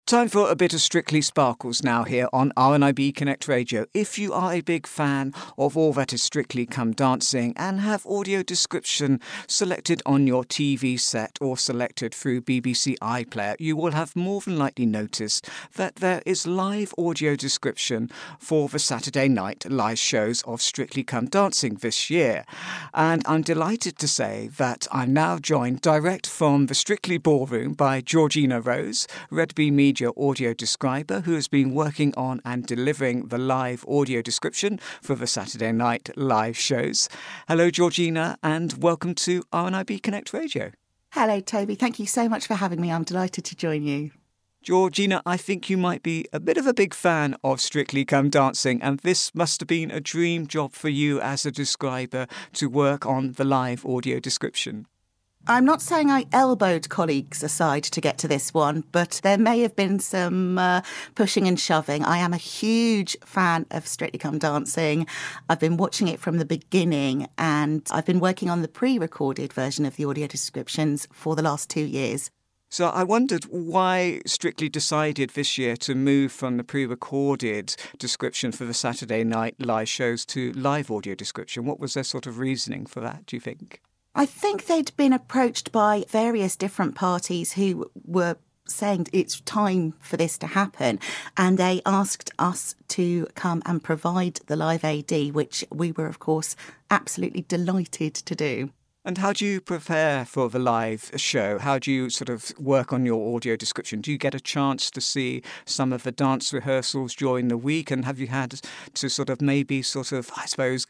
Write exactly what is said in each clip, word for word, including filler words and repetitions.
Time for a bit of Strictly Sparkles now here on R N I B Connect Radio. If you are a big fan of all that is Strictly Come Dancing and have audio description selected on your T V set or selected through B B C iPlayer, you will have more than likely noticed that there is live audio description for the Saturday night live shows of Strictly Come Dancing this year. And I'm delighted to say that I'm now joined direct from the Strictly Ballroom by Georgina Rose, Red Bee Media audio describer, who has been working on and delivering the live audio description for the Saturday night live shows. Hello, Georgina, and welcome to R N I B Connect Radio. Hello, Toby. Thank you so much for having me. I'm delighted to join you. Georgina, I think you might be a bit of a big fan of Strictly Come Dancing, and this must have been a dream job for you as a describer to work on the live audio description. I'm not saying I elbowed colleagues aside to get to this one, but there may have been some uh, pushing and shoving. I am a huge fan of Strictly Come Dancing. I've been watching it from the beginning, and I've been working on the pre-recorded version of the audio descriptions for the last two years. So I wondered why Strictly decided this year to move from the pre-recorded description for the Saturday night live shows to live audio description. What was their sort of reasoning for that, do you think? I think they'd been approached by various different parties who were saying it's time for this to happen, and they asked us to come and provide the live A D, which we were, of course, absolutely delighted to do. And how do you prepare for the live show? How do you sort of work on your audio description? Do you get a chance to see some of the dance rehearsals during the week? And have you had to sort of maybe sort of, I suppose,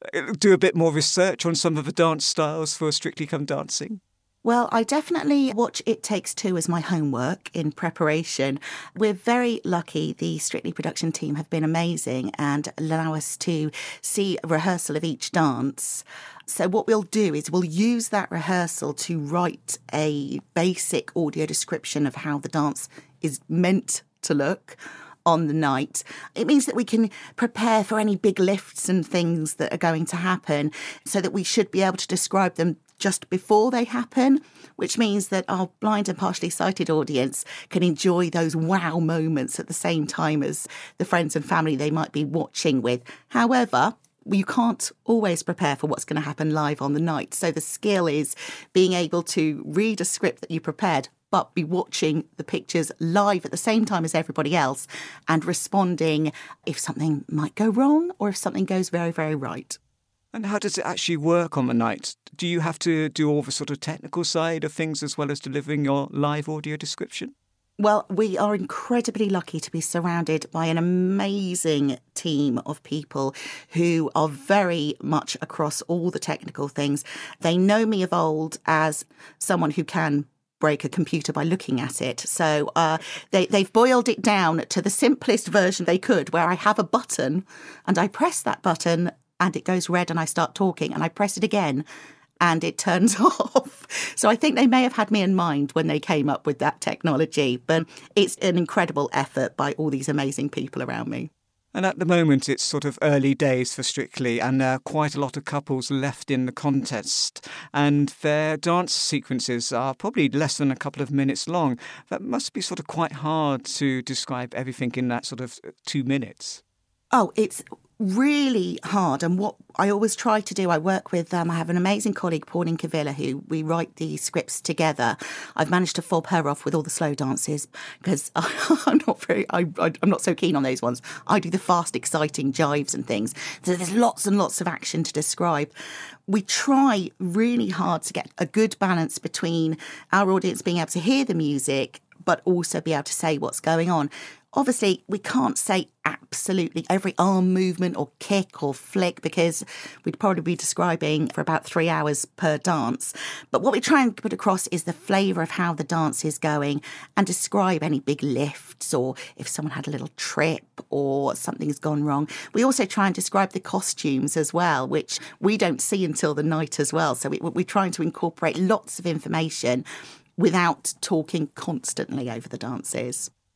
do a bit more research on some of the dance styles for Strictly Come Dancing? Well, I definitely watch It Takes Two as my homework in preparation. We're very lucky. The Strictly production team have been amazing and allow us to see a rehearsal of each dance. So what we'll do is we'll use that rehearsal to write a basic audio description of how the dance is meant to look on the night. It means that we can prepare for any big lifts and things that are going to happen, so that we should be able to describe them just before they happen, which means that our blind and partially sighted audience can enjoy those wow moments at the same time as the friends and family they might be watching with. However, you can't always prepare for what's going to happen live on the night. So the skill is being able to read a script that you prepared, but be watching the pictures live at the same time as everybody else and responding if something might go wrong or if something goes very, very right. And how does it actually work on the night? Do you have to do all the sort of technical side of things as well as delivering your live audio description? Well, we are incredibly lucky to be surrounded by an amazing team of people who are very much across all the technical things. They know me of old as someone who can break a computer by looking at it. So uh, they, they've boiled it down to the simplest version they could, where I have a button and I press that button and it goes red and I start talking, and I press it again and it turns off. So I think they may have had me in mind when they came up with that technology, but it's an incredible effort by all these amazing people around me. And at the moment, it's sort of early days for Strictly, and there are quite a lot of couples left in the contest, and their dance sequences are probably less than a couple of minutes long. That must be sort of quite hard to describe everything in that sort of two minutes. Oh, it's really hard. And what I always try to do, I work with, um, I have an amazing colleague, Pauline Cavilla, who we write the scripts together. I've managed to fob her off with all the slow dances because I'm not very, I, I, I'm not so keen on those ones. I do the fast, exciting jives and things. So there's lots and lots of action to describe. We try really hard to get a good balance between our audience being able to hear the music, but also be able to say what's going on. Obviously, we can't say absolutely every arm movement or kick or flick because we'd probably be describing for about three hours per dance. But what we try and put across is the flavour of how the dance is going and describe any big lifts or if someone had a little trip or something's gone wrong. We also try and describe the costumes as well, which we don't see until the night as well. So we, we're trying to incorporate lots of information without talking constantly over the dances.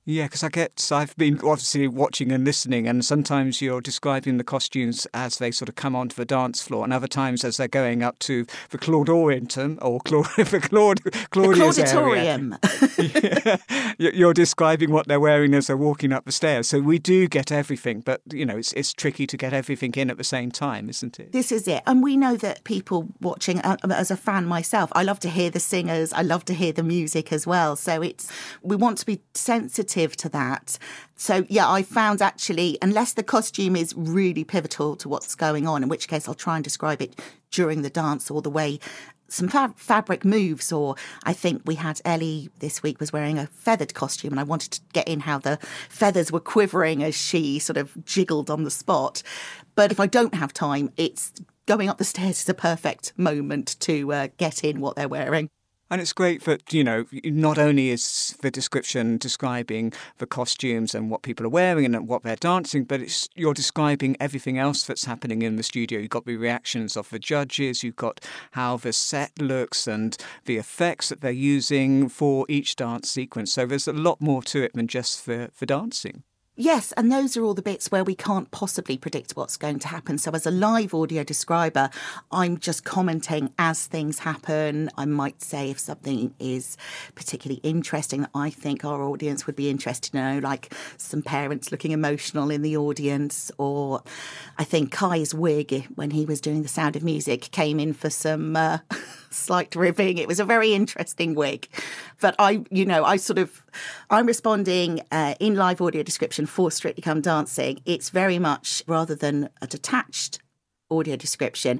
Yeah, because I get, I've been obviously watching and listening, and sometimes you're describing the costumes as they sort of come onto the dance floor, and other times as they're going up to the Claudoriantum or Claud, the Claud, Claudia's the area. Clauditorium. Yeah. You're describing what they're wearing as they're walking up the stairs. So we do get everything, but, you know, it's it's tricky to get everything in at the same time, isn't it? This is it. And we know that people watching, uh, as a fan myself, I love to hear the singers. I love to hear the music as well. So it's we want to be sensitive to that. So, yeah, I found actually, unless the costume is really pivotal to what's going on, in which case I'll try and describe it during the dance or the way some fa- fabric moves. Or I think we had Ellie this week was wearing a feathered costume, and I wanted to get in how the feathers were quivering as she sort of jiggled on the spot. But if I don't have time, it's going up the stairs is a perfect moment to uh, get in what they're wearing. And it's great that, you know, not only is the description describing the costumes and what people are wearing and what they're dancing, but it's you're describing everything else that's happening in the studio. You've got the reactions of the judges, you've got how the set looks and the effects that they're using for each dance sequence. So there's a lot more to it than just the, the dancing. Yes, and those are all the bits where we can't possibly predict what's going to happen. So as a live audio describer, I'm just commenting as things happen. I might say if something is particularly interesting that I think our audience would be interested to know, like some parents looking emotional in the audience, or I think Kai's wig, when he was doing The Sound of Music, came in for some uh, slight ribbing. It was a very interesting wig. But I, you know, I sort of, I'm responding uh, in live audio description for Strictly Come Dancing. It's very much, rather than a detached audio description,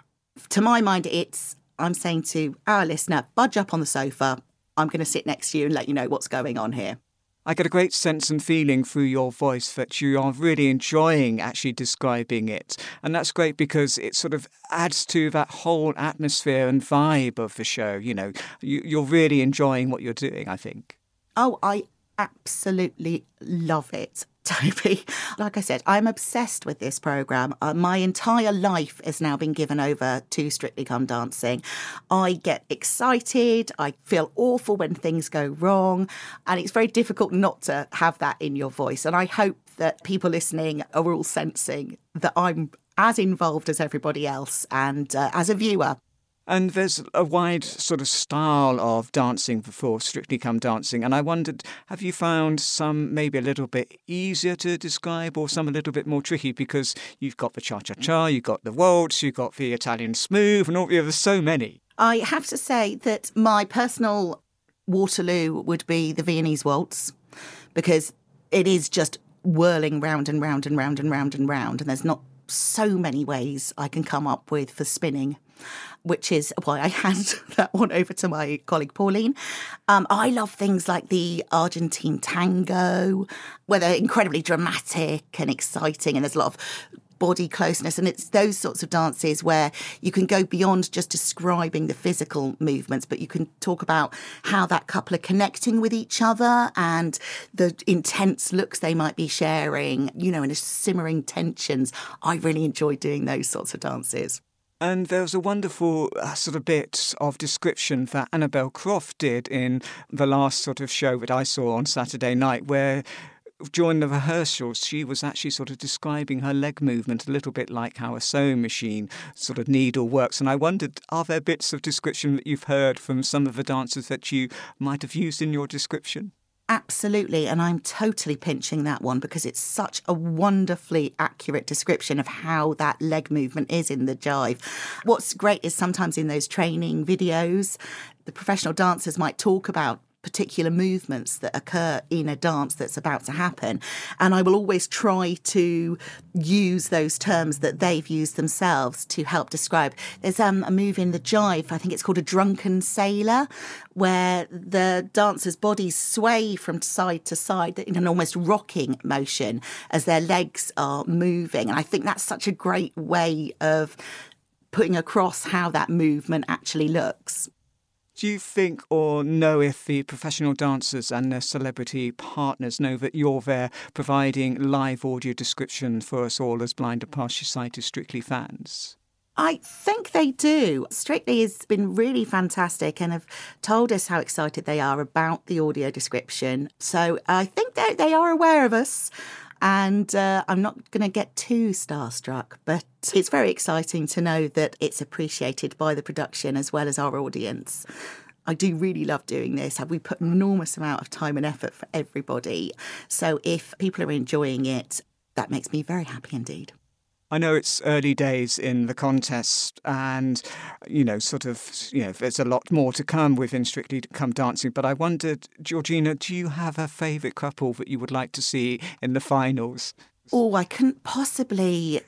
to my mind, it's, I'm saying to our listener, budge up on the sofa. I'm going to sit next to you and let you know what's going on here. I get a great sense and feeling through your voice that you are really enjoying actually describing it. And that's great because it sort of adds to that whole atmosphere and vibe of the show. You know, you, you're really enjoying what you're doing, I think. Oh, I absolutely love it, Toby. Like I said, I'm obsessed with this programme. Uh, my entire life has now been given over to Strictly Come Dancing. I get excited. I feel awful when things go wrong. And it's very difficult not to have that in your voice. And I hope that people listening are all sensing that I'm as involved as everybody else and uh, as a viewer. And there's a wide sort of style of dancing before Strictly Come Dancing. And I wondered, have you found some maybe a little bit easier to describe or some a little bit more tricky? Because you've got the cha-cha-cha, you've got the waltz, you've got the Italian smooth, and all, you know, there's so many. I have to say that my personal Waterloo would be the Viennese waltz, because it is just whirling round and round and round and round and round. And there's not so many ways I can come up with for spinning, which is why I hand that one over to my colleague Pauline. Um, I love things like the Argentine tango, where they're incredibly dramatic and exciting, and there's a lot of body closeness. And it's those sorts of dances where you can go beyond just describing the physical movements, but you can talk about how that couple are connecting with each other and the intense looks they might be sharing, you know, and simmering tensions. I really enjoy doing those sorts of dances. And there was a wonderful uh, sort of bit of description that Annabelle Croft did in the last sort of show that I saw on Saturday night, where during the rehearsals, she was actually sort of describing her leg movement a little bit like how a sewing machine sort of needle works. And I wondered, are there bits of description that you've heard from some of the dancers that you might have used in your description? Absolutely, and I'm totally pinching that one because it's such a wonderfully accurate description of how that leg movement is in the jive. What's great is sometimes in those training videos, the professional dancers might talk about particular movements that occur in a dance that's about to happen. And I will always try to use those terms that they've used themselves to help describe. There's um, a move in the jive, I think it's called a drunken sailor, where the dancers' bodies sway from side to side in an almost rocking motion as their legs are moving. And I think that's such a great way of putting across how that movement actually looks. Do you think or know if the professional dancers and their celebrity partners know that you're there providing live audio description for us all as blind and partially sighted Strictly fans? I think they do. Strictly has been really fantastic and have told us how excited they are about the audio description. So I think they they are aware of us. And uh, I'm not going to get too starstruck, but it's very exciting to know that it's appreciated by the production as well as our audience. I do really love doing this. We put an enormous amount of time and effort for everybody. So if people are enjoying it, that makes me very happy indeed. I know it's early days in the contest and, you know, sort of, you know, there's a lot more to come within Strictly Come Dancing. But I wondered, Georgina, do you have a favourite couple that you would like to see in the finals? Oh, I couldn't possibly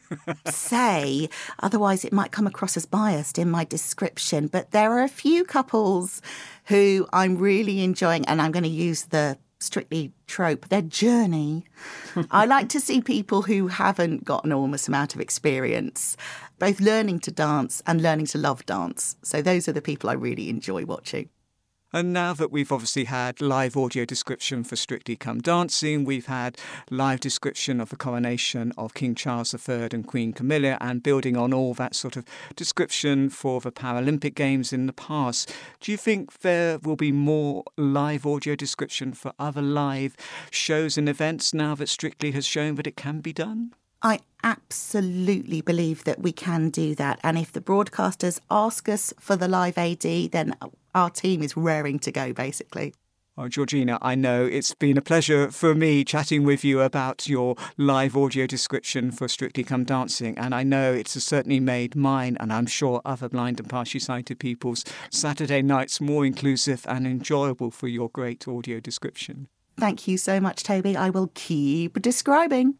say, otherwise it might come across as biased in my description. But there are a few couples who I'm really enjoying, and I'm going to use the Strictly trope, their journey. I like to see people who haven't got an enormous amount of experience, both learning to dance and learning to love dance. So those are the people I really enjoy watching. And now that we've obviously had live audio description for Strictly Come Dancing, we've had live description of the coronation of King Charles the Third and Queen Camilla, and building on all that sort of description for the Paralympic Games in the past, do you think there will be more live audio description for other live shows and events now that Strictly has shown that it can be done? I absolutely believe that we can do that. And if the broadcasters ask us for the live A D, then our team is raring to go, basically. Oh, Georgina, I know it's been a pleasure for me chatting with you about your live audio description for Strictly Come Dancing. And I know it's certainly made mine, and I'm sure other blind and partially sighted people's Saturday nights more inclusive and enjoyable for your great audio description. Thank you so much, Toby. I will keep describing.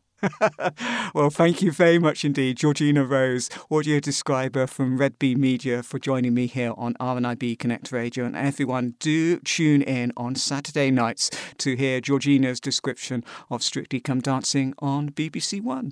Well, thank you very much indeed, Georgina Rose, audio describer from Red Bee Media, for joining me here on R N I B Connect Radio. And everyone, do tune in on Saturday nights to hear Georgina's description of Strictly Come Dancing on B B C One.